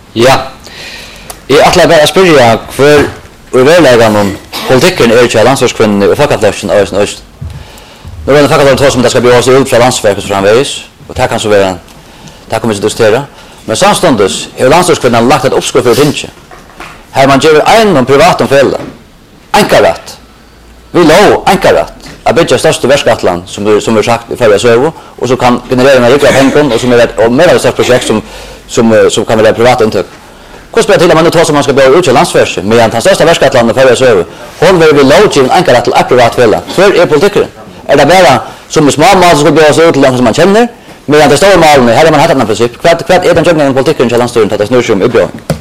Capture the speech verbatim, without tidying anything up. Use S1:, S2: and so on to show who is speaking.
S1: Ja. Jeg atler bare å spørre hvor uverleggen om politikken er til landsverkskvinnen og folkefløkken og øst. Nå er det folkefløkken som det skal bli også ut fra landsverket framveis, og det kan så være, det kommer vi til å diskutere. Men samståndes har landsverkskvinnen lagt et oppskrift for tinget. Her man gjør en om privat om fjellet. Enkarrett. Vi lov enkarrett. Jeg bygger største verskatland, som vi har sagt i forrige søvo, og så kan generere en rikere penger, og som er et og mer av et størst prosjekt som, som, som kan være privat inntøk. Hvordan spiller til at man nå tar som man skal bli ut til landsverket, men den største verskatlandet i forrige søvo, hun vil vi lovgiven enkarrett til et privat fjellet. Før er politikkeren. Er det bare som i små mål som skal bli ut til noen som man kjenner, men det store målene, her er man hatt et prinsipp. Hva er den jøgningen politikkeren til landstyren til at det snur seg om utbygging?